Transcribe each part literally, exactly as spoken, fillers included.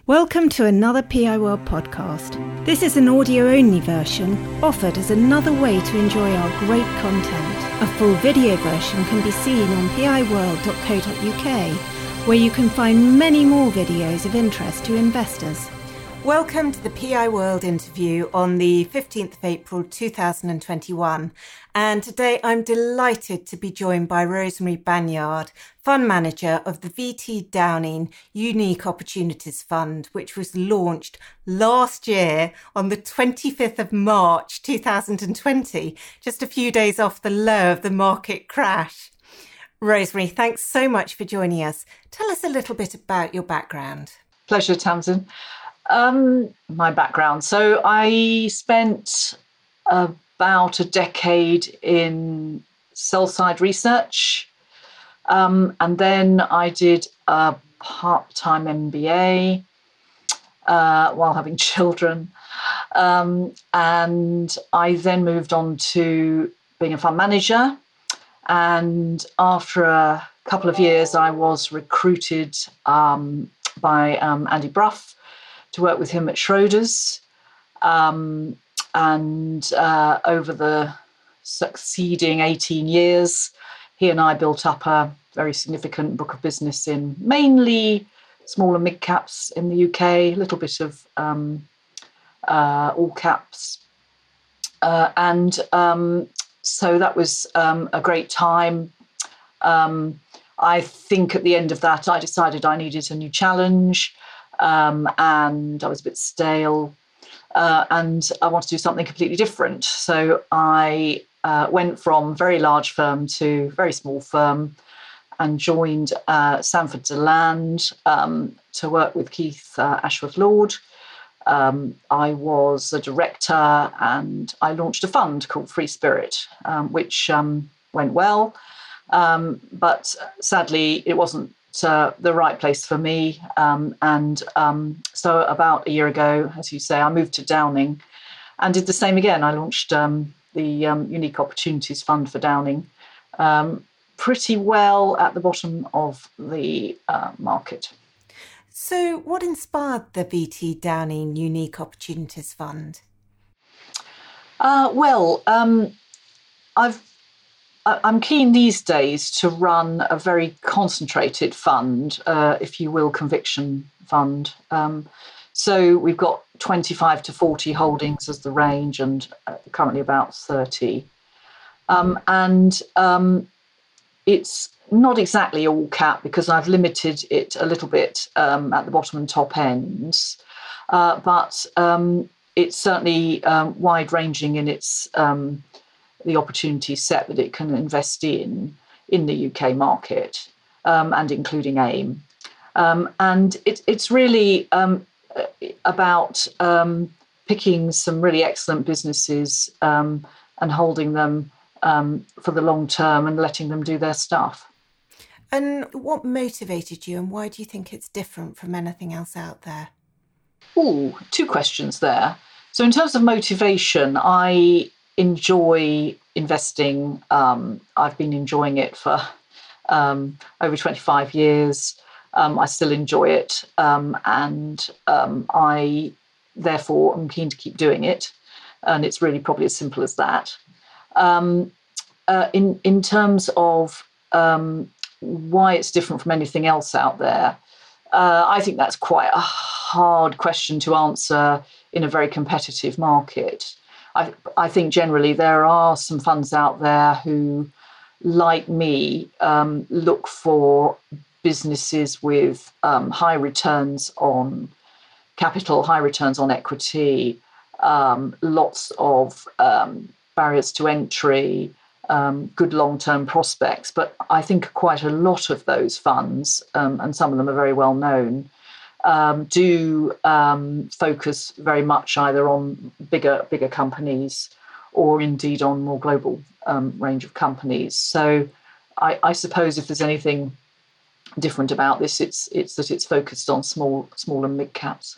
Welcome to another P I World podcast. This is an audio-only version offered as another way to enjoy our great content. A full video version can be seen on p i world dot co dot u k, where you can find many more videos of interest to investors. Welcome to the P I World interview on the fifteenth of April two thousand twenty-one. And today I'm delighted to be joined by Rosemary Banyard, Fund Manager of the V T Downing Unique Opportunities Fund, which was launched last year on the twenty-fifth of March two thousand twenty, just a few days off the low of the market crash. Rosemary, thanks so much for joining us. Tell us a little bit about your background. Pleasure, Tamsin. Um, my background. So I spent about a decade in sell-side research, um, and then I did a part-time M B A uh, while having children, um, and I then moved on to being a fund manager. And after a couple of years, I was recruited um, by um, Andy Brough to work with him at Schroders. Um, and uh, over the succeeding eighteen years, he and I built up a very significant book of business in mainly small and mid caps in the U K, a little bit of um, uh, all caps. Uh, and um, so that was um, a great time. Um, I think at the end of that, I decided I needed a new challenge. Um, and I was a bit stale, uh, and I wanted to do something completely different. So I uh, went from very large firm to very small firm and joined uh, Sanford Deland um, to work with Keith uh, Ashworth-Lord. Um, I was a director and I launched a fund called Free Spirit, um, which um, went well. Um, but sadly, it wasn't Uh, the right place for me. Um, and um, so about a year ago, as you say, I moved to Downing and did the same again. I launched um, the um, Unique Opportunities Fund for Downing um, pretty well at the bottom of the uh, market. So what inspired the V T Downing Unique Opportunities Fund? Uh, well, um, I've I'm keen these days to run a very concentrated fund, uh, if you will, conviction fund. Um, so we've got twenty-five to forty holdings as the range and uh, currently about thirty. Um, and um, it's not exactly all cap because I've limited it a little bit um, at the bottom and top ends. Uh, but um, it's certainly um, wide-ranging in its um the opportunity set that it can invest in in the U K market, um, and including AIM. Um, and it, it's really um, about um, picking some really excellent businesses um, and holding them um, for the long term and letting them do their stuff. And what motivated you and why do you think it's different from anything else out there? Ooh, two questions there. So in terms of motivation, I enjoy investing. Um, I've been enjoying it for um, over twenty-five years. Um, I still enjoy it. Um, and um, I, therefore, am keen to keep doing it. And it's really probably as simple as that. Um, uh, in, in terms of um, why it's different from anything else out there, uh, I think that's quite a hard question to answer in a very competitive market. I, I think generally there are some funds out there who, like me, um, look for businesses with um, high returns on capital, high returns on equity, um, lots of um, barriers to entry, um, good long-term prospects. But I think quite a lot of those funds, um, and some of them are very well known, Um, do um, focus very much either on bigger bigger companies or indeed on more global um, range of companies. So I, I suppose if there's anything different about this, it's it's that it's focused on small small and mid caps.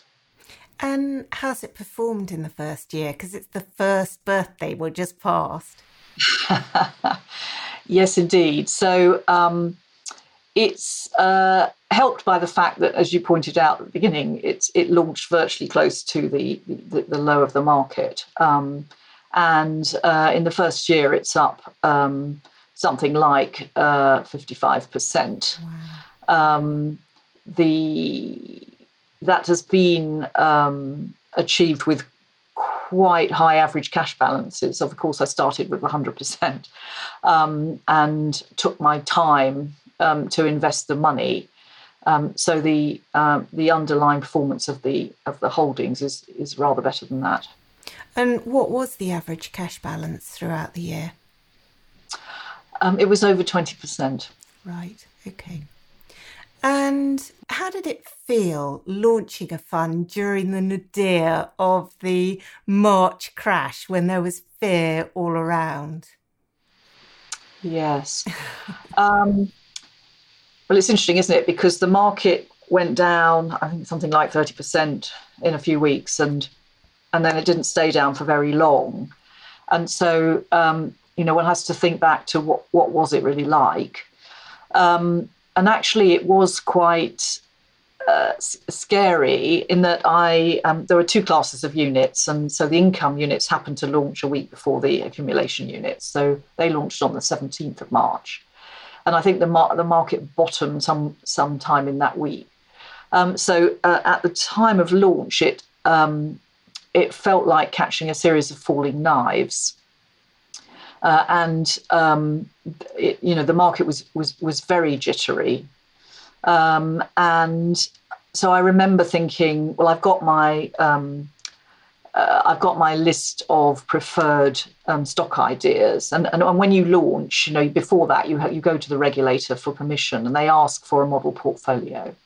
And how's it performed in the first year? Because it's the first birthday we're just past. Yes, indeed. So um, it's uh, helped by the fact that, as you pointed out at the beginning, it's it launched virtually close to the the, the low of the market, um, and uh, in the first year it's up um, something like uh, fifty-five percent. Wow. Um, the that has been um, achieved with quite high average cash balances. Of course, I started with one hundred percent um, and took my time um, to invest the money. Um, so the um, the underlying performance of the of the holdings is is rather better than that. And what was the average cash balance throughout the year? Um, it was over twenty percent. Right. Okay. And how did it feel launching a fund during the nadir of the March crash when there was fear all around? Yes. um, well, it's interesting, isn't it? Because the market went down, I think something like thirty percent in a few weeks, and and then it didn't stay down for very long. And so, um, you know, one has to think back to what, what was it really like? Um, And actually, it was quite uh, scary in that I um, there were two classes of units, and so the income units happened to launch a week before the accumulation units. So they launched on the seventeenth of March, and I think the mar- the market bottomed some sometime in that week. Um, so uh, at the time of launch, it um, it felt like catching a series of falling knives. Uh, and um, it, you know, the market was was was very jittery, um, and so I remember thinking, well, I've got my um, uh, I've got my list of preferred um, stock ideas, and, and and when you launch, you know, before that you ha- you go to the regulator for permission, and they ask for a model portfolio.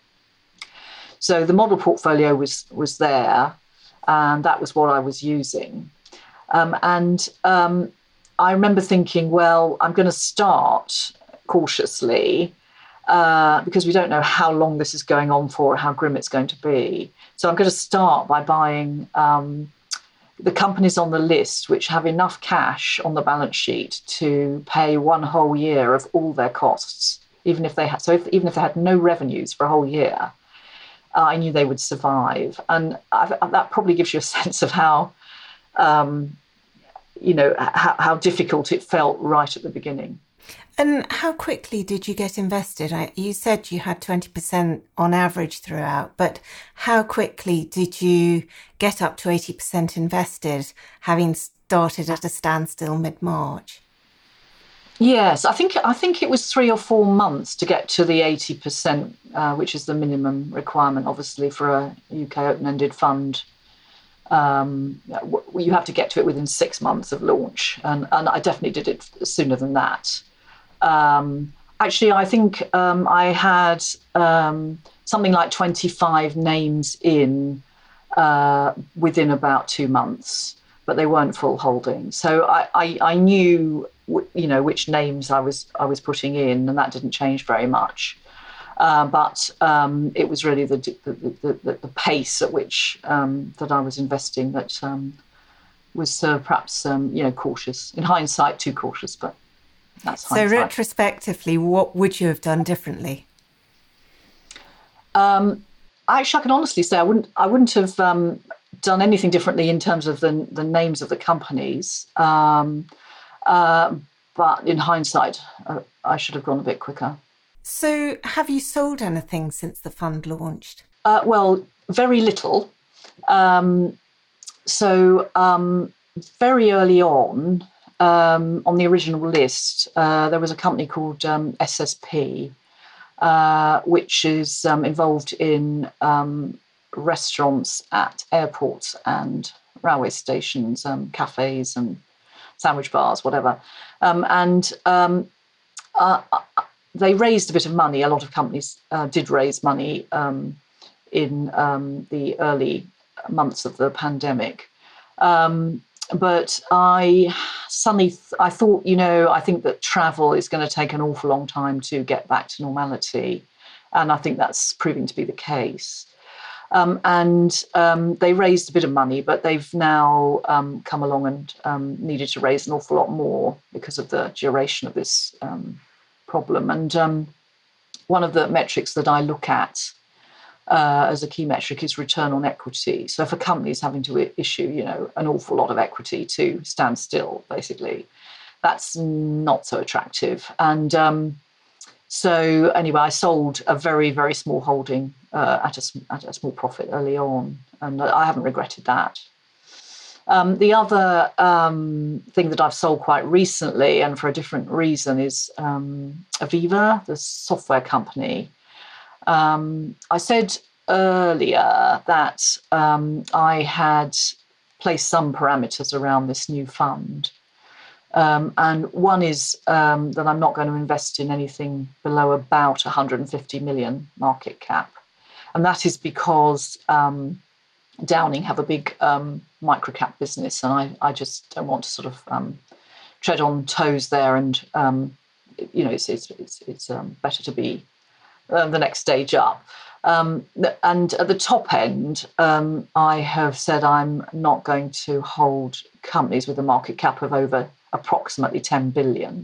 So the model portfolio was was there, and that was what I was using, um, and. Um, I remember thinking, well, I'm going to start cautiously uh, because we don't know how long this is going on for, or how grim it's going to be. So I'm going to start by buying um, the companies on the list which have enough cash on the balance sheet to pay one whole year of all their costs, even if they had. So if, even if they had no revenues for a whole year, uh, I knew they would survive, and I've, that probably gives you a sense of how. Um, you know, how, how difficult it felt right at the beginning. And how quickly did you get invested? I, you said you had twenty percent on average throughout, but how quickly did you get up to eighty percent invested, having started at a standstill mid-March? Yes, I think I think it was three or four months to get to the eighty percent, uh, which is the minimum requirement, obviously, for a U K open-ended fund. Um, you have to get to it within six months of launch, and, and I definitely did it sooner than that. Um, actually, I think um, I had um, something like twenty-five names in uh, within about two months, but they weren't full holdings. So I, I, I knew, you know, which names I was I was putting in, and that didn't change very much. Uh, but um, it was really the the, the, the, the pace at which um, that I was investing that um, was uh, perhaps um, you know cautious. In hindsight, too cautious, but that's so hindsight. Retrospectively, what would you have done differently? Um, actually, I can honestly say I wouldn't. I wouldn't have um, done anything differently in terms of the the names of the companies. Um, uh, but in hindsight, uh, I should have gone a bit quicker. So have you sold anything since the fund launched? Uh, well, very little. Um, so um, very early on, um, on the original list, uh, there was a company called um, S S P, uh, which is um, involved in um, restaurants at airports and railway stations, um, cafes and sandwich bars, whatever. Um, and um, uh, they raised a bit of money. A lot of companies uh, did raise money um, in um, the early months of the pandemic. Um, but I suddenly, th- I thought, you know, I think that travel is going to take an awful long time to get back to normality. And I think that's proving to be the case. Um, and um, they raised a bit of money, but they've now um, come along and um, needed to raise an awful lot more because of the duration of this um, problem. And um, one of the metrics that I look at uh, as a key metric is return on equity. So if a company is having to issue, you know, an awful lot of equity to stand still, basically, that's not so attractive. And um, so anyway, I sold a very, very small holding uh, at, a, at a small profit early on, and I haven't regretted that. Um, the other um, thing that I've sold quite recently, and for a different reason, is um, Aviva, the software company. Um, I said earlier that um, I had placed some parameters around this new fund. Um, and one is um, that I'm not going to invest in anything below about one hundred fifty million market cap. And that is because um, Downing have a big um, microcap business, and I, I just don't want to sort of um, tread on toes there. And um, you know, it's it's it's, it's um, better to be uh, the next stage up. Um, and at the top end, um, I have said I'm not going to hold companies with a market cap of over approximately ten billion.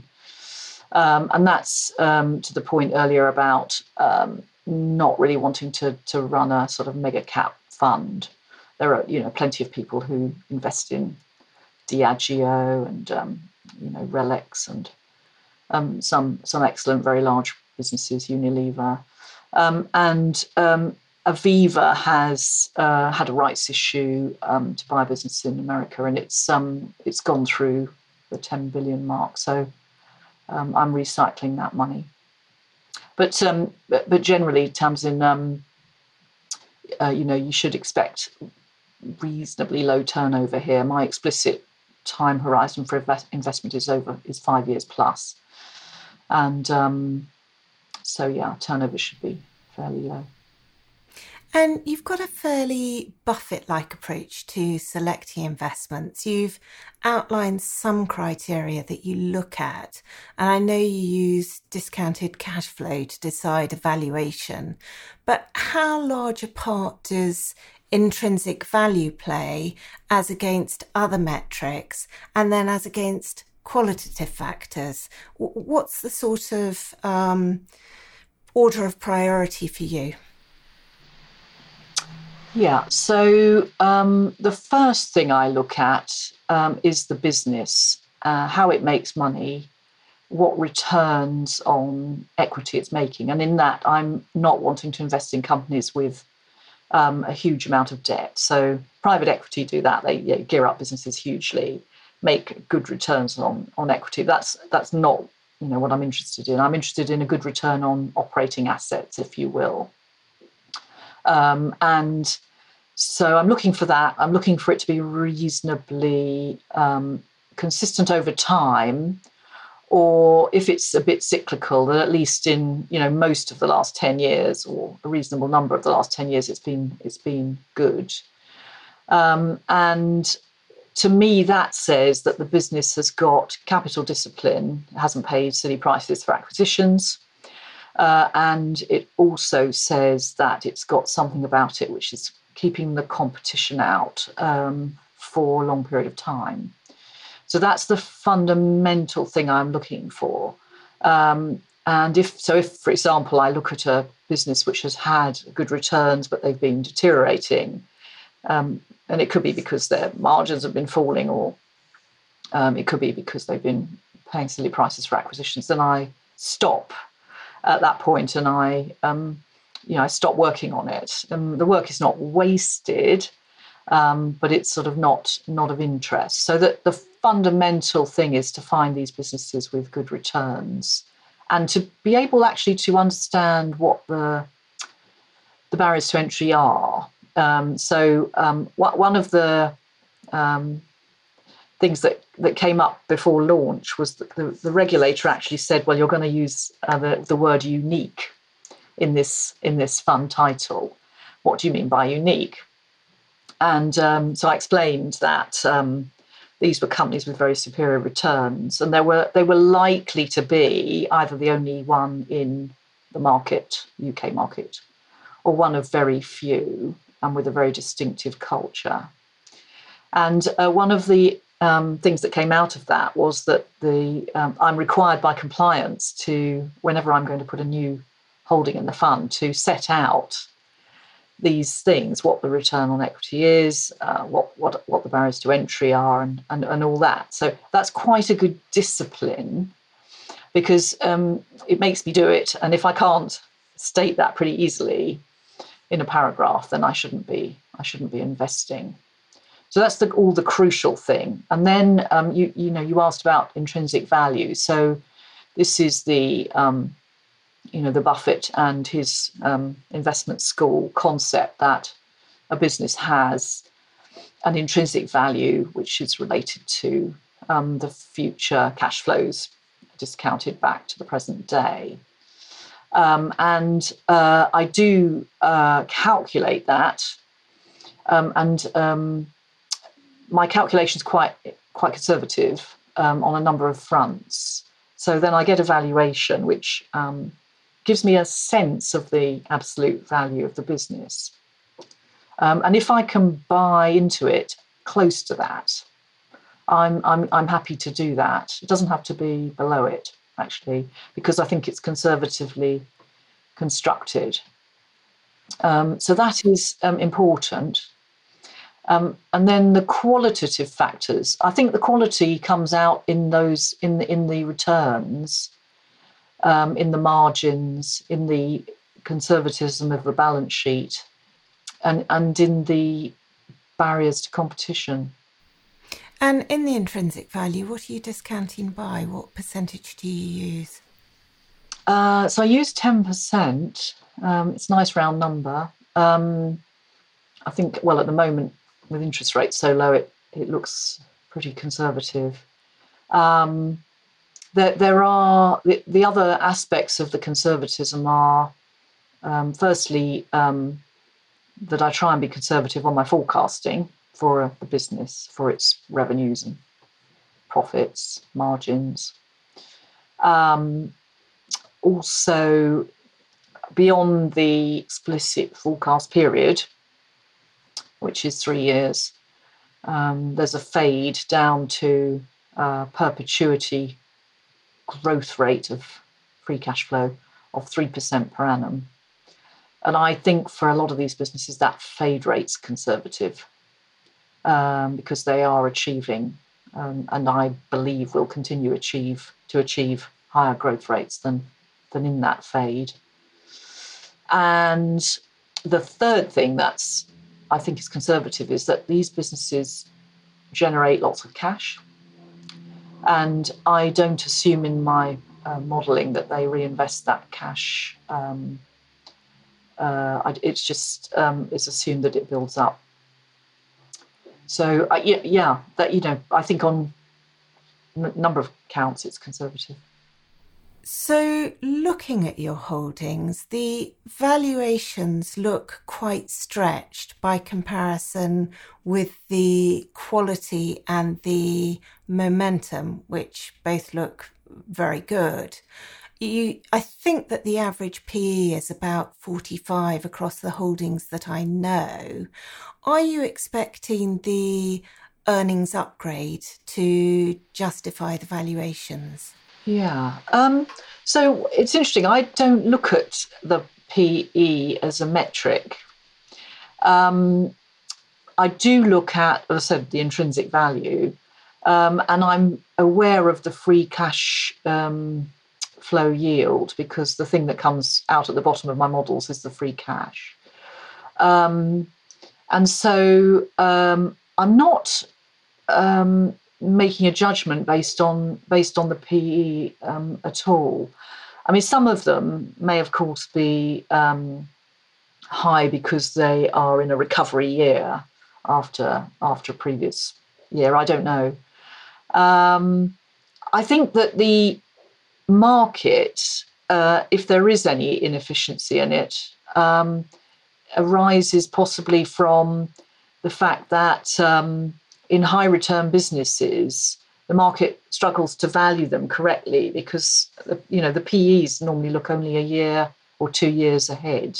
Um, and that's um, to the point earlier about um, not really wanting to to run a sort of mega cap fund. There are, you know, plenty of people who invest in Diageo and, um, you know, Relics and um, some some excellent, very large businesses, Unilever. Um, and um, Aviva has uh, had a rights issue um, to buy a business in America, and it's um, it's gone through the ten billion mark. So um, I'm recycling that money. But um, but, but generally, Tamsin, um, uh, you know, you should expect reasonably low turnover here. My explicit time horizon for invest- investment is over is five years plus, and um, so yeah, turnover should be fairly low. And you've got a fairly Buffett-like approach to selecting investments. You've outlined some criteria that you look at, and I know you use discounted cash flow to decide a valuation. But how large a part does intrinsic value play as against other metrics, and then as against qualitative factors? What's the sort of um, order of priority for you? Yeah, so um, the first thing I look at um, is the business, uh, how it makes money, what returns on equity it's making. And in that, I'm not wanting to invest in companies with um, a huge amount of debt. So private equity do that. They you know, gear up businesses hugely, make good returns on, on equity. That's that's not you know what I'm interested in. I'm interested in a good return on operating assets, if you will. Um, and so I'm looking for that. I'm looking for it to be reasonably um, consistent over time, or if it's a bit cyclical, that at least in you know most of the last ten years, or a reasonable number of the last ten years, it's been it's been good. Um, and to me, that says that the business has got capital discipline, hasn't paid silly prices for acquisitions. Uh, and it also says that it's got something about it which is keeping the competition out um, for a long period of time. So that's the fundamental thing I'm looking for. Um, and if so, if, for example, I look at a business which has had good returns, but they've been deteriorating, um, and it could be because their margins have been falling, or um, it could be because they've been paying silly prices for acquisitions, then I stop at that point, and I, um, you know, I stop working on it. And the work is not wasted, um, but it's sort of not not of interest. So that the fundamental thing is to find these businesses with good returns, and to be able actually to understand what the the barriers to entry are. Um, so um, wh- one of the um, things that, that came up before launch was that the, the regulator actually said, well, you're going to use uh, the, the word unique in this in this fund title. What do you mean by unique? And um, so I explained that um, these were companies with very superior returns, and there were they were likely to be either the only one in the market, U K market, or one of very few, and with a very distinctive culture. And uh, one of the Um, things that came out of that was that the um, I'm required by compliance to, whenever I'm going to put a new holding in the fund to set out these things, what the return on equity is, uh, what what what the barriers to entry are, and and, and all that. So that's quite a good discipline, because um, it makes me do it. And if I can't state that pretty easily in a paragraph, then I shouldn't be I shouldn't be investing. So that's the, all the crucial thing. And then um, you you know you asked about intrinsic value. So this is the um, you know the Buffett and his um, investment school concept that a business has an intrinsic value which is related to um, the future cash flows discounted back to the present day. Um, and uh, I do uh, calculate that, um, and um, my calculation is quite quite conservative um, on a number of fronts. So then I get a valuation which um, gives me a sense of the absolute value of the business. Um, and if I can buy into it close to that, I'm I'm I'm happy to do that. It doesn't have to be below it, actually, because I think it's conservatively constructed. Um, so that is um, important. Um, and then the qualitative factors. I think the quality comes out in those in the, in the returns, um, in the margins, in the conservatism of the balance sheet, and and in the barriers to competition. And in the intrinsic value, what are you discounting by? What percentage do you use? Uh, so I use ten percent. Um, it's a nice round number. Um, I think, well, at the moment, with interest rates so low, it, it looks pretty conservative. Um, there, there are, the, the other aspects of the conservatism are, um, firstly, um, that I try and be conservative on my forecasting for a, a business, for its revenues and profits, margins. Um, also, beyond the explicit forecast period, which is three years, um, there's a fade down to uh, perpetuity growth rate of free cash flow of three percent per annum. And I think for a lot of these businesses, that fade rate's conservative um, because they are achieving, um, and I believe will continue achieve to achieve higher growth rates than, than in that fade. And the third thing that's I think is conservative is that these businesses generate lots of cash. And I don't assume in my uh, modelling that they reinvest that cash. Um, uh, I, it's just, um, it's assumed that it builds up. So, uh, yeah, yeah, that, you know, I think on a n- number of counts, it's conservative. So looking at your holdings, the valuations look quite stretched by comparison with the quality and the momentum, which both look very good. You, I think that the average P E is about forty-five across the holdings that I know. Are you expecting the earnings upgrade to justify the valuations? Yeah. Um, so it's interesting. I don't look at the P E as a metric. Um, I do look at, as I said, the intrinsic value, um, and I'm aware of the free cash um, flow yield because the thing that comes out at the bottom of my models is the free cash. Um, and so um, I'm not... Um, making a judgment based on based on the P E um, at all. I mean, some of them may, of course, be um, high because they are in a recovery year after after a previous year. I don't know. Um, I think that the market, uh, if there is any inefficiency in it, um, arises possibly from the fact that um, in high return businesses, the market struggles to value them correctly because, you know, the P Es normally look only a year or two years ahead.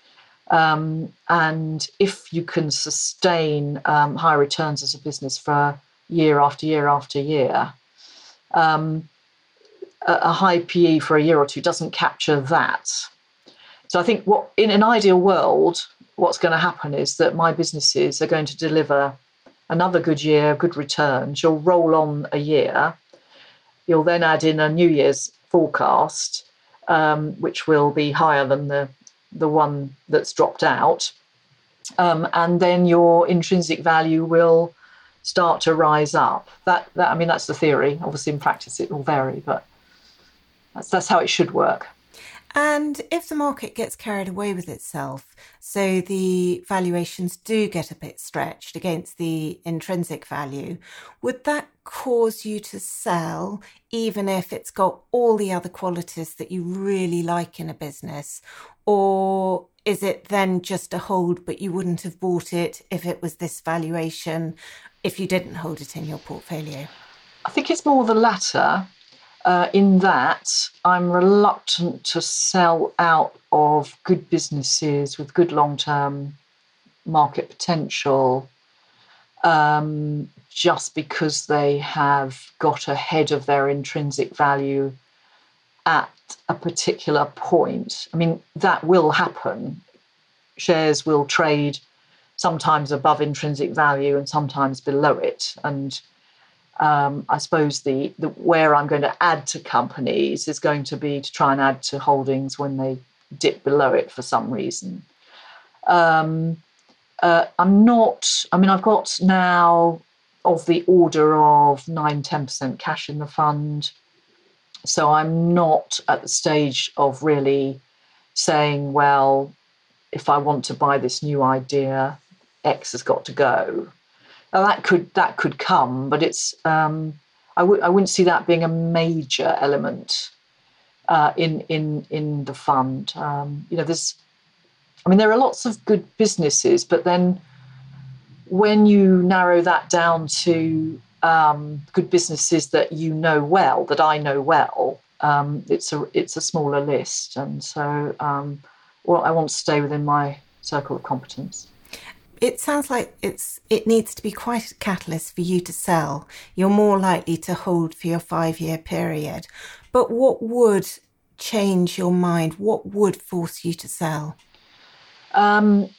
Um, and if you can sustain um, high returns as a business for year after year after year, um, a, a high P E for a year or two doesn't capture that. So I think what in an ideal world, what's going to happen is that my businesses are going to deliver another good year, good returns. You'll roll on a year. You'll then add in a New Year's forecast, um, which will be higher than the, the one that's dropped out. Um, and then your intrinsic value will start to rise up. That, that I mean, that's the theory. Obviously, in practice, it will vary, but that's, that's how it should work. And if the market gets carried away with itself, so the valuations do get a bit stretched against the intrinsic value, would that cause you to sell, even if it's got all the other qualities that you really like in a business? Or is it then just a hold, but you wouldn't have bought it if it was this valuation, if you didn't hold it in your portfolio? I think it's more the latter. Uh, in that I'm reluctant to sell out of good businesses with good long-term market potential um, just because they have got ahead of their intrinsic value at a particular point. I mean, that will happen. Shares will trade sometimes above intrinsic value and sometimes below it. And Um, I suppose the, the where I'm going to add to companies is going to be to try and add to holdings when they dip below it for some reason. Um, uh, I'm not, I mean, I've got now of the order of nine, ten percent cash in the fund. So I'm not at the stage of really saying, well, if I want to buy this new idea, X has got to go. Now that could that could come, but it's um, I w- I wouldn't see that being a major element uh, in in in the fund. Um, you know, there's, I mean, there are lots of good businesses, but then when you narrow that down to um, good businesses that you know well, that I know well, um, it's a it's a smaller list, and so um, well, I want to stay within my circle of competence. It sounds like it's it needs to be quite a catalyst for you to sell. You're more likely to hold for your five-year period. But what would change your mind? What would force you to sell? Um,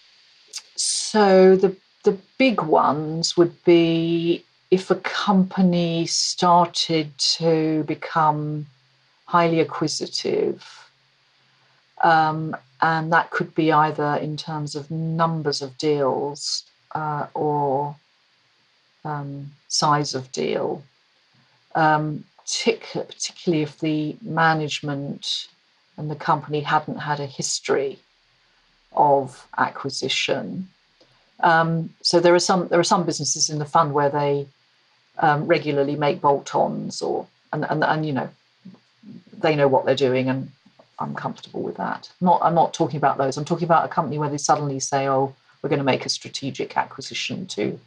so the the big ones would be if a company started to become highly acquisitive. Um, and that could be either in terms of numbers of deals uh, or um, size of deal, um, partic- particularly if the management and the company hadn't had a history of acquisition. Um, so there are some there are some businesses in the fund where they um, regularly make bolt-ons, or and, and and you know they know what they're doing, and I'm comfortable with that. Not, I'm not talking about those. I'm talking about a company where they suddenly say, oh, we're going to make a strategic acquisition to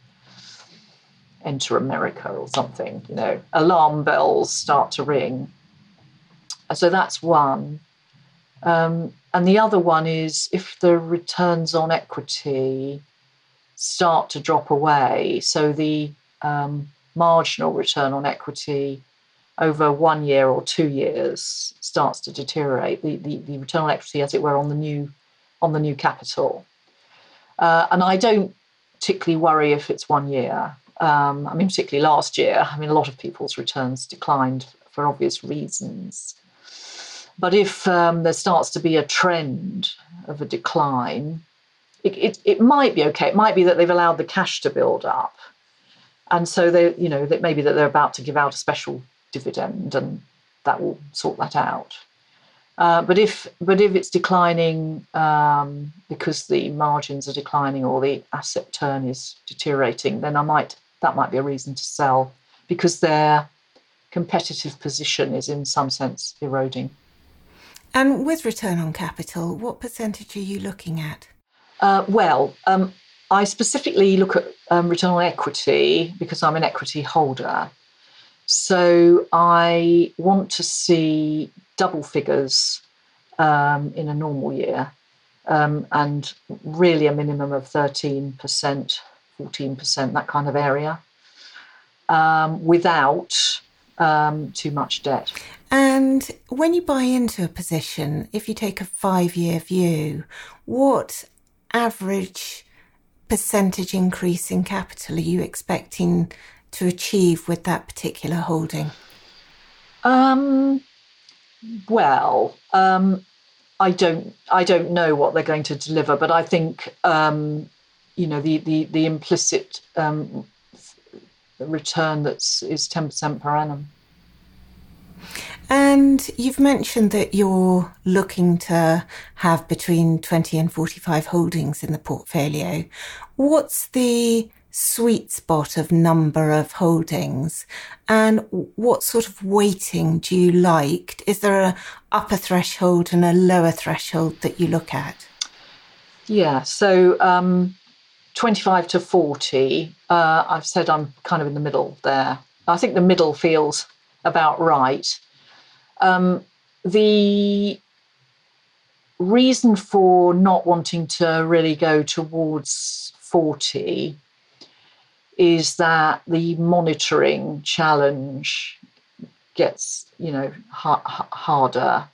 enter America or something. You know, alarm bells start to ring. So that's one. Um, and the other one is if the returns on equity start to drop away. So the um, marginal return on equity over one year or two years starts to deteriorate, the, the, the return on equity, as it were, on the new on the new capital. Uh, and I don't particularly worry if it's one year. Um, I mean, particularly last year, I mean, a lot of people's returns declined for obvious reasons. But if um, there starts to be a trend of a decline, it, it, it might be okay. It might be that they've allowed the cash to build up. And so they, you know, that maybe that they're about to give out a special dividend, and that will sort that out. Uh, but if but if it's declining um, because the margins are declining or the asset turn is deteriorating, then I might that might be a reason to sell, because their competitive position is in some sense eroding. And with return on capital, what percentage are you looking at? Uh, well, um, I specifically look at um, return on equity because I'm an equity holder. So I want to see double figures um, in a normal year, um, and really a minimum of thirteen percent, fourteen percent, that kind of area, um, without um, too much debt. And And when you buy into a position, if you take a five-year view, what average percentage increase in capital are you expecting to achieve with that particular holding? Um, well, um, I don't, I don't know what they're going to deliver, but I think, um, you know, the the the implicit um, return that's is ten percent per annum. And you've mentioned that you're looking to have between twenty and forty-five holdings in the portfolio. What's the sweet spot of number of holdings, and what sort of weighting do you like? Is there a upper threshold and a lower threshold that you look at? Yeah, so um, twenty-five to forty, uh, I've said I'm kind of in the middle there. I think the middle feels about right. Um, the reason for not wanting to really go towards forty is that the monitoring challenge gets, you know, ha- harder.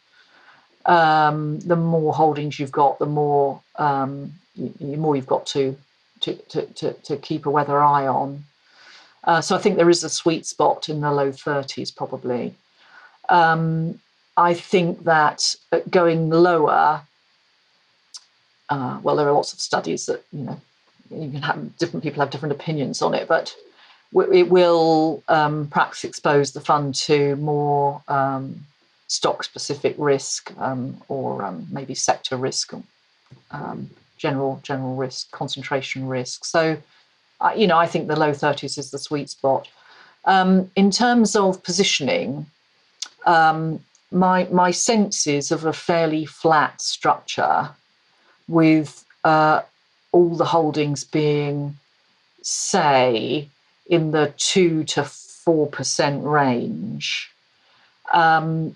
Um, the more holdings you've got, the more um, you, the more you've got to to, to to to keep a weather eye on. Uh, so I think there is a sweet spot in the low thirties, probably. Um, I think that going lower, uh, well, there are lots of studies that, you know, you can have different people have different opinions on it, but it will um, perhaps expose the fund to more um, stock-specific risk um, or um, maybe sector risk, um, general general risk, concentration risk. So, uh, you know, I think the low thirties is the sweet spot. Um, in terms of positioning, um, my my sense is of a fairly flat structure with uh, all the holdings being, say, in the two to four percent range, um,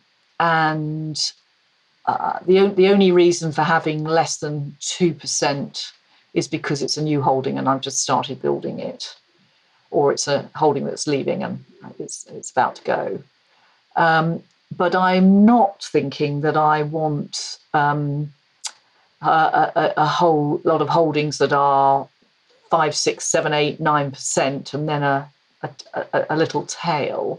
and uh, the the only reason for having less than two percent is because it's a new holding and I've just started building it, or it's a holding that's leaving and it's it's about to go. Um, but I'm not thinking that I want um, a, a, a whole lot of holdings that are five, six, seven, eight, nine percent, and then a a, a, a little tail.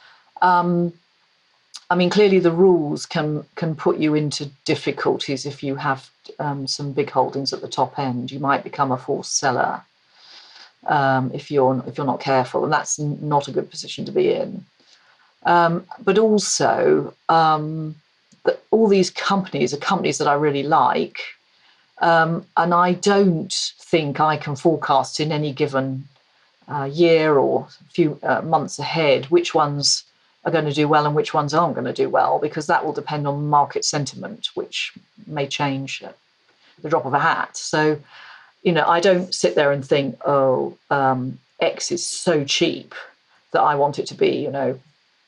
Um, I mean, clearly the rules can can put you into difficulties if you have um, some big holdings at the top end. You might become a forced seller um, if you're if you're not careful, and that's not a good position to be in. Um, but also, um, the, all these companies are companies that I really like. Um, and I don't think I can forecast in any given uh, year or few uh, months ahead which ones are going to do well and which ones aren't going to do well, because that will depend on market sentiment, which may change at the drop of a hat. So, you know, I don't sit there and think, oh, um, X is so cheap that I want it to be, you know,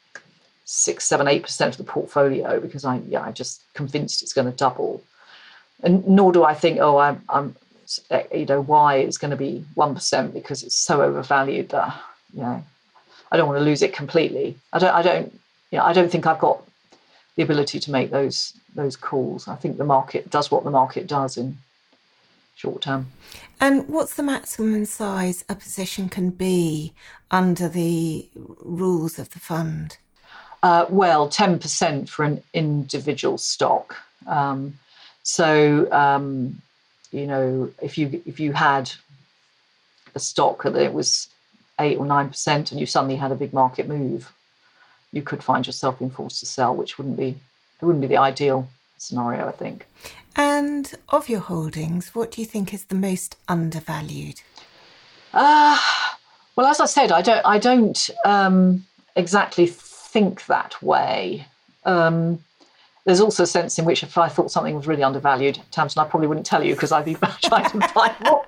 six, seven, eight percent of the portfolio because I, yeah, I'm just convinced it's going to double. And nor do I think, oh, I'm, I'm, you know, Y is going to be one percent because it's so overvalued that, you know, I don't want to lose it completely. I don't, I don't, you know, I don't think I've got the ability to make those those calls. I think the market does what the market does in short term. And what's the maximum size a position can be under the rules of the fund? Uh, well, ten percent for an individual stock. Um, So, um, you know, if you if you had a stock that it was eight or nine percent and you suddenly had a big market move, you could find yourself being forced to sell, which wouldn't be it wouldn't be the ideal scenario, I think. And of your holdings, what do you think is the most undervalued? Uh, well, as I said, I don't I don't um, exactly think that way. Um, There's also a sense in which if I thought something was really undervalued, Tamsin, I probably wouldn't tell you because I'd be trying to buy more.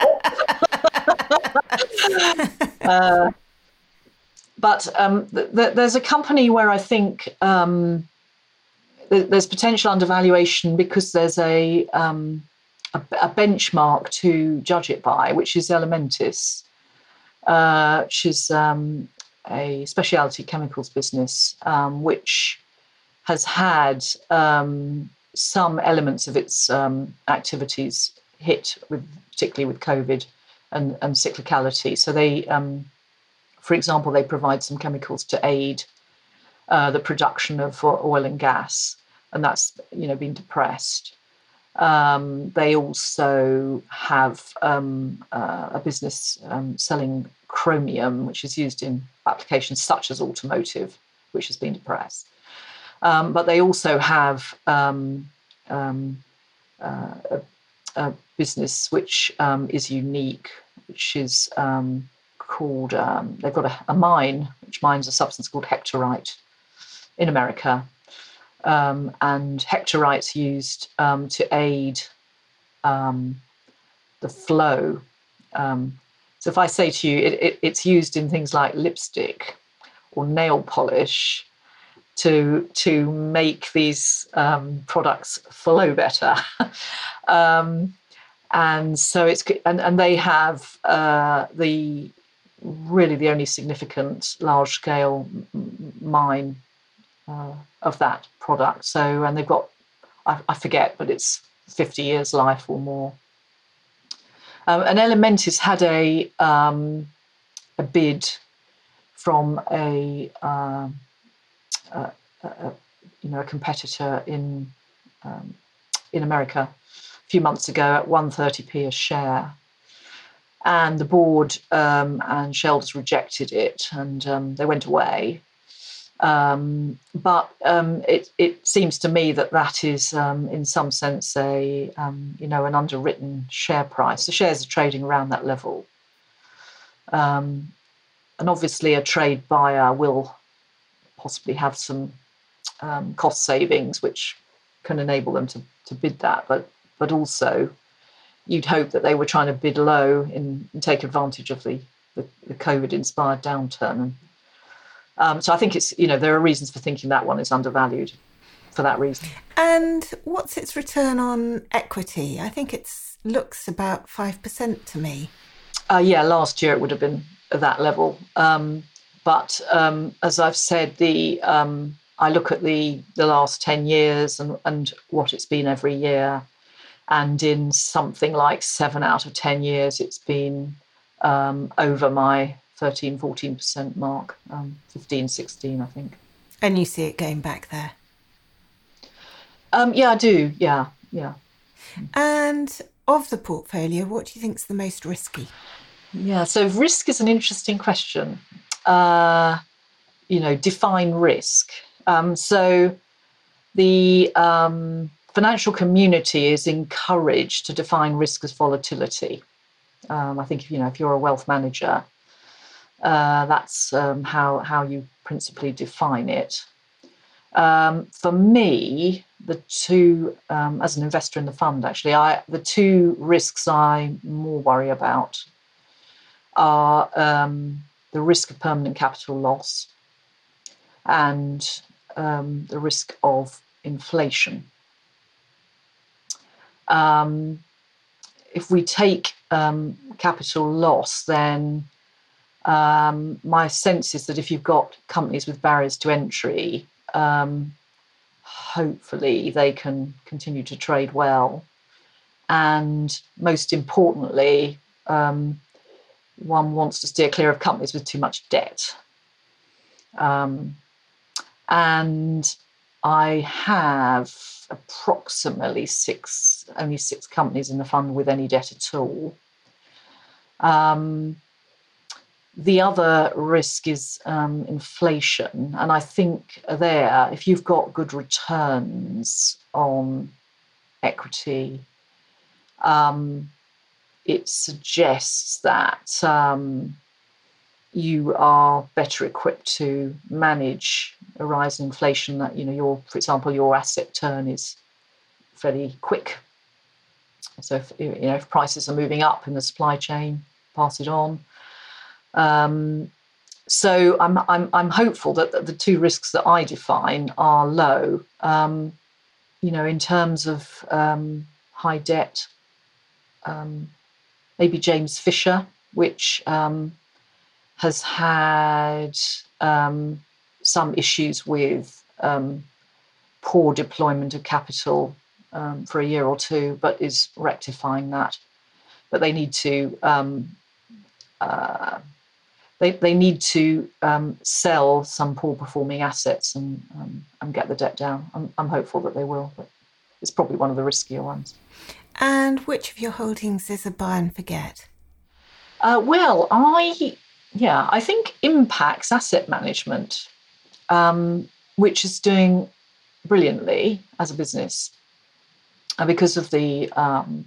uh, but um, th- th- there's a company where I think um, th- there's potential undervaluation because there's a, um, a a benchmark to judge it by, which is Elementis, uh, which is um, a specialty chemicals business, um, which has had um, some elements of its um, activities hit, with particularly with COVID and, and cyclicality. So they, um, for example, they provide some chemicals to aid uh, the production of oil and gas, and that's, you know, been depressed. Um, they also have um, uh, a business um, selling chromium, which is used in applications such as automotive, which has been depressed. Um, but they also have um, um, uh, a, a business which um, is unique, which is um, called, um, they've got a, a mine which mines a substance called hectorite in America. Um, and hectorite's used um, to aid um, the flow. Um, so if I say to you, it, it, it's used in things like lipstick or nail polish to to make these um, products flow better. um, and so it's and, and they have uh, the really the only significant large scale mine Uh, of that product. So, and they've got, I, I forget, but it's fifty years life or more. Um, and Elementis had a um, a bid from a, uh, a, a you know a competitor in um, in America a few months ago at one hundred thirty p a share, and the board um, and shareholders rejected it, and um, they went away. Um, but um, it, it seems to me that that is, um, in some sense, a um, you know an underwritten share price. The shares are trading around that level, um, and obviously a trade buyer will possibly have some um, cost savings, which can enable them to, to bid that. But but also, you'd hope that they were trying to bid low in, and take advantage of the the, the COVID-inspired downturn. And, Um, so I think it's, you know, there are reasons for thinking that one is undervalued for that reason. And what's its return on equity? I think it looks about five percent to me. Uh, yeah, last year it would have been at that level. Um, but um, as I've said, the um, I look at the, the last ten years and, and what it's been every year. And in something like seven out of ten years, it's been um, over my thirteen, fourteen percent mark, um, fifteen, sixteen, I think. And you see it going back there? Um, yeah, I do. Yeah, yeah. And of the portfolio, what do you think is the most risky? Yeah, so risk is an interesting question. Uh, you know, define risk. Um, so the um, financial community is encouraged to define risk as volatility. Um, I think, you know, if you're a wealth manager, Uh, that's um, how how you principally define it. Um, for me, the two, um, as an investor in the fund, actually, I the two risks I more worry about are um, the risk of permanent capital loss and um, the risk of inflation. Um, if we take um, capital loss, then Um, my sense is that if you've got companies with barriers to entry, um, hopefully they can continue to trade well. And most importantly, um, one wants to steer clear of companies with too much debt. Um, and I have approximately six, only six companies in the fund with any debt at all. Um, The other risk is um, inflation. And I think there, if you've got good returns on equity, um, it suggests that um, you are better equipped to manage a rise in inflation. That, you know, your, for example, your asset turn is fairly quick. So if, you know, if prices are moving up in the supply chain, pass it on. Um, so I'm I'm I'm hopeful that the two risks that I define are low. Um, you know, in terms of um, high debt, um, maybe James Fisher, which um, has had um, some issues with um, poor deployment of capital um, for a year or two, but is rectifying that. But they need to um, uh, they they need to um, sell some poor performing assets and um, and get the debt down. I'm, I'm hopeful that they will, but it's probably one of the riskier ones. And which of your holdings is a buy and forget? Uh, well, I yeah, I think Impax Asset Management, um, which is doing brilliantly as a business, uh, because of the um,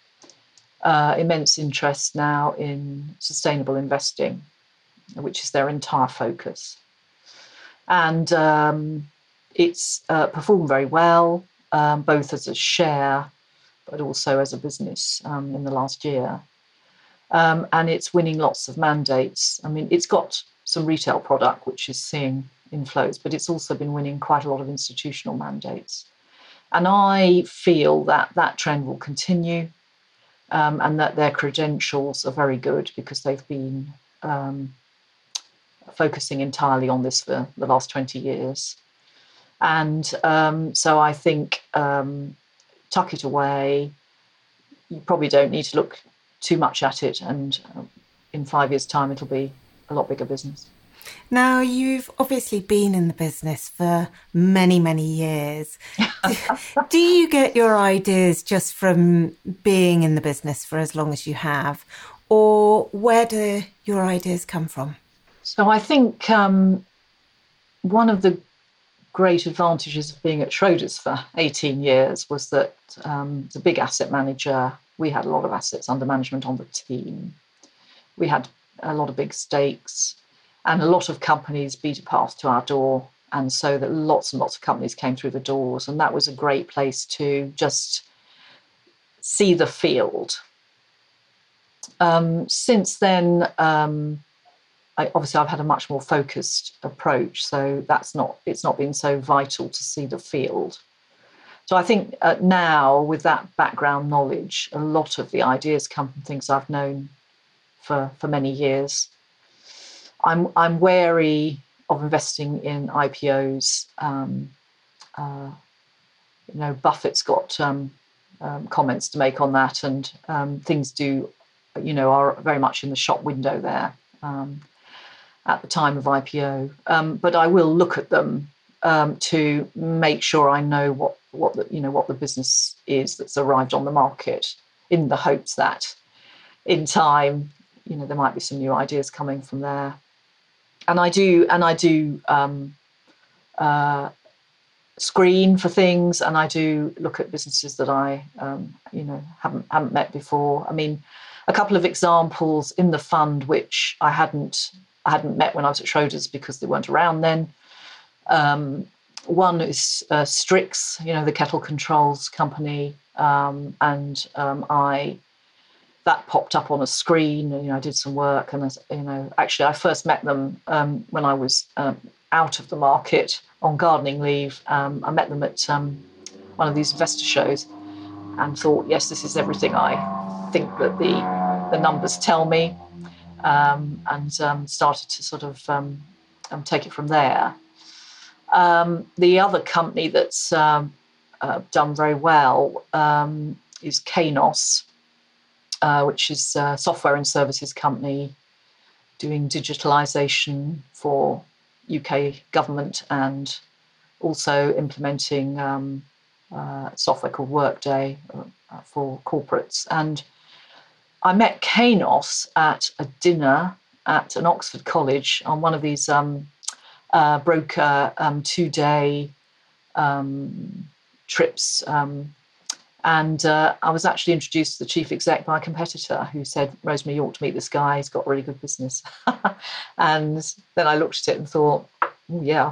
uh, immense interest now in sustainable investing, which is their entire focus, and um, it's uh, performed very well, um, both as a share, but also as a business um, in the last year. Um, and it's winning lots of mandates. I mean, it's got some retail product, which is seeing inflows, but it's also been winning quite a lot of institutional mandates. And I feel that that trend will continue, um, and that their credentials are very good because they've been um, focusing entirely on this for the last twenty years. And um, so I think um, tuck it away. You probably don't need to look too much at it, and in five years' time it'll be a lot bigger business. Now, you've obviously been in the business for many, many years. Do you get your ideas just from being in the business for as long as you have, or where do your ideas come from? So I think um, one of the great advantages of being at Schroders for eighteen years was that um, it's a big asset manager. We had a lot of assets under management on the team. We had a lot of big stakes, and a lot of companies beat a path to our door. And so that lots and lots of companies came through the doors. And that was a great place to just see the field. Um, since then, um, I, obviously I've had a much more focused approach. So that's not, it's not been so vital to see the field. So I think uh, now, with that background knowledge, a lot of the ideas come from things I've known for, for many years. I'm I'm wary of investing in I P Os. Um, uh, you know, Buffett's got um, um, comments to make on that, and um, things do, you know, are very much in the shop window there um, at the time of I P O. Um, but I will look at them um, to make sure I know what. what the, you know, what the business is that's arrived on the market, in the hopes that in time, you know, there might be some new ideas coming from there. And I do, and I do um, uh, screen for things, and I do look at businesses that I, um, you know, haven't haven't met before. I mean, a couple of examples in the fund which I hadn't I hadn't met when I was at Schroders because they weren't around then. Um, One is uh, Strix, you know, the kettle controls company, um, and um, I that popped up on a screen, and you know, I did some work, and you know, actually, I first met them um, when I was um, out of the market on gardening leave. Um, I met them at um, one of these investor shows, and thought, yes, this is everything I think that the the numbers tell me, um, and um, started to sort of um, um, take it from there. Um, the other company that's um, uh, done very well um, is Kainos, uh, which is a software and services company doing digitalisation for U K government, and also implementing um, uh, software called Workday uh, for corporates. And I met Kainos at a dinner at an Oxford college on one of these um, Uh, broker um, two-day um, trips, um, and uh, I was actually introduced to the chief exec by a competitor who said, "Rosemary, you ought to meet this guy. He's got really good business." And then I looked at it and thought, oh, "Yeah."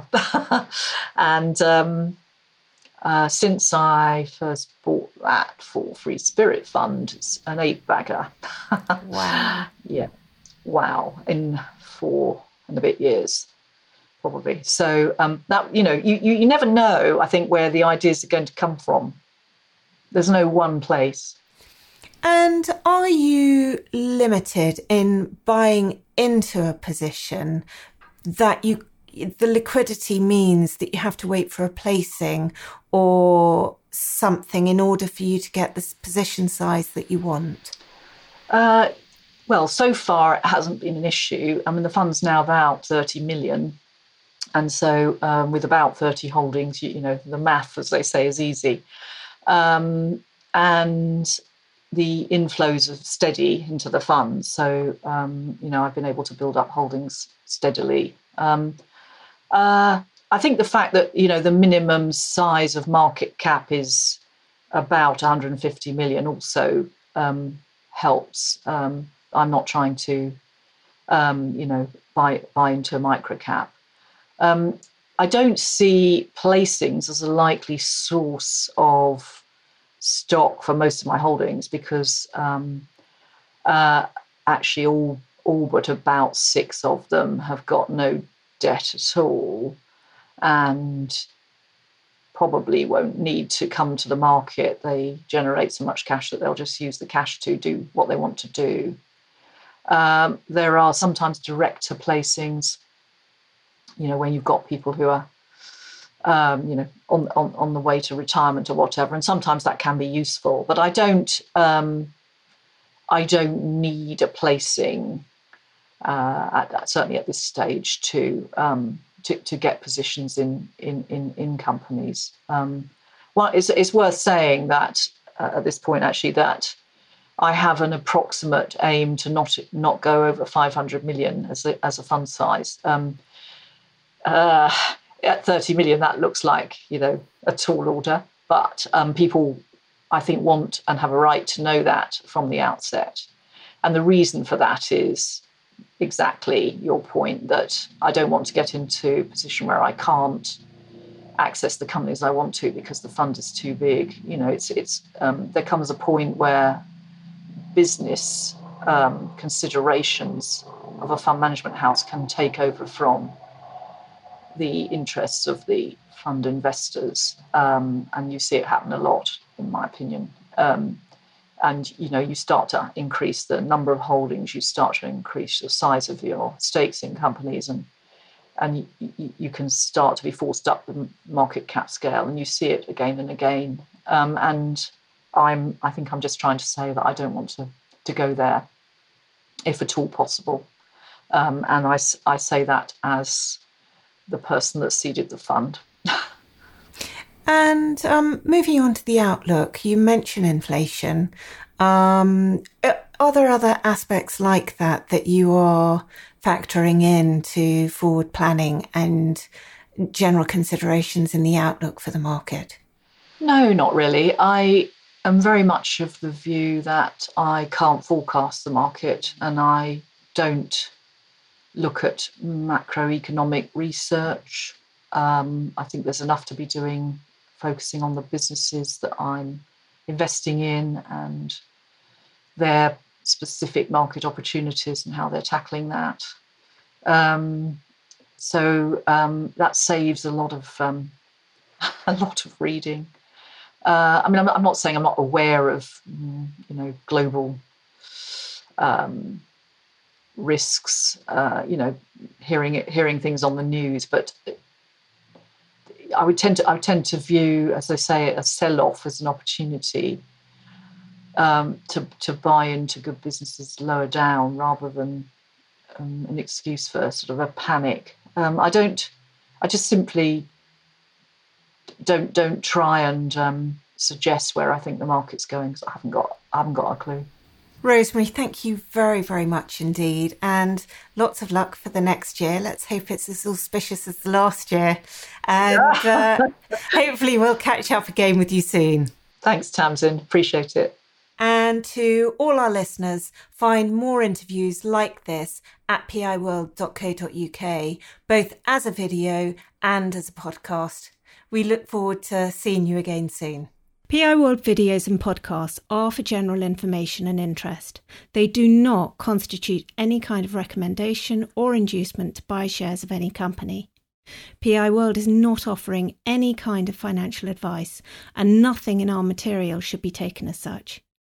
And um, uh, since I first bought that for Free Spirit Fund, it's an eight-bagger. Wow! Yeah, wow! In four and a bit years. Probably. So um, that, you know, you, you, you never know, I think, where the ideas are going to come from. There's no one place. And are you limited in buying into a position that you the liquidity means that you have to wait for a placing or something in order for you to get the position size that you want? Uh, well, so far it hasn't been an issue. I mean, the fund's now about thirty million. And so um, with about thirty holdings, you, you know, the math, as they say, is easy. Um, and the inflows are steady into the fund. So, um, you know, I've been able to build up holdings steadily. Um, uh, I think the fact that, you know, the minimum size of market cap is about one hundred fifty million also um, helps. Um, I'm not trying to, um, you know, buy, buy into a micro cap. Um, I don't see placings as a likely source of stock for most of my holdings because um, uh, actually all all but about six of them have got no debt at all and probably won't need to come to the market. They generate so much cash that they'll just use the cash to do what they want to do. Um, there are sometimes director placings, you know, when you've got people who are Um, you know, on, on on the way to retirement or whatever, and sometimes that can be useful. But I don't, um, I don't need a placing uh, at, at, certainly at this stage to um, to, to get positions in in in, in companies. Um, well, it's it's worth saying that uh, at this point actually that I have an approximate aim to not not go over five hundred million as a, as a fund size. Um, uh, At thirty million, that looks like, you know, a tall order. But um, people, I think, want and have a right to know that from the outset. And the reason for that is exactly your point, that I don't want to get into a position where I can't access the companies I want to because the fund is too big. You know, it's it's um, there comes a point where business um, considerations of a fund management house can take over from the interests of the fund investors, um, and you see it happen a lot, in my opinion. Um, and you know, you start to increase the number of holdings, you start to increase the size of your stakes in companies, and and you, you can start to be forced up the market cap scale, and you see it again and again. Um, and I'm, I think I'm just trying to say that I don't want to to go there, if at all possible. Um, and I, I say that as the person that seeded the fund. And um, moving on to the outlook, you mentioned inflation. Um, are there other aspects like that that you are factoring into forward planning and general considerations in the outlook for the market? No, not really. I am very much of the view that I can't forecast the market, and I don't look at macroeconomic research. Um, I think there's enough to be doing, focusing on the businesses that I'm investing in and their specific market opportunities and how they're tackling that. Um, so um, that saves a lot of um, a lot of reading. Uh, I mean, I'm, I'm not saying I'm not aware of, you know, global um, risks, uh, you know, hearing it, hearing things on the news, but I would tend to I would tend to view, as I say, a sell-off as an opportunity um, to to buy into good businesses lower down, rather than um, an excuse for sort of a panic. Um, I don't. I just simply don't don't try and um, suggest where I think the market's going, because I haven't got I haven't got a clue. Rosemary, thank you very, very much indeed, and lots of luck for the next year. Let's hope it's as auspicious as the last year, and uh, hopefully we'll catch up again with you soon. Thanks, Tamsin. Appreciate it. And to all our listeners, find more interviews like this at p i world dot co dot u k, both as a video and as a podcast. We look forward to seeing you again soon. P I World videos and podcasts are for general information and interest. They do not constitute any kind of recommendation or inducement to buy shares of any company. P I World is not offering any kind of financial advice, and nothing in our material should be taken as such.